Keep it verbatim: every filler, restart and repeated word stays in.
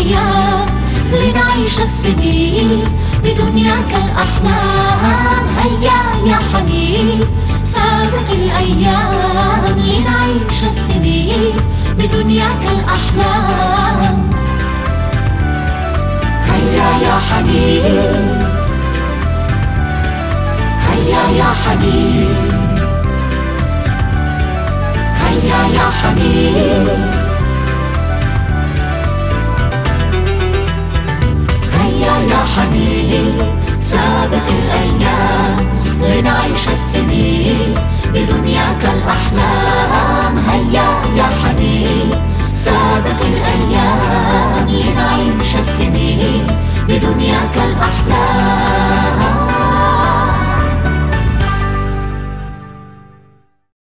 الأيام لنعيش السنين بدنياك الأحلام. هيا يا حبيب سابق الأيام لنعيش السنين بدنياك الأحلام. هيا يا حبيب هيا يا حبيب هيا يا حبيب هيا يا حبيب سابق الأيام لنعيش السنين بدنياك الأحلام. هيا يا حبيب سابق الأيام لنعيش السنين بدنياك الأحلام.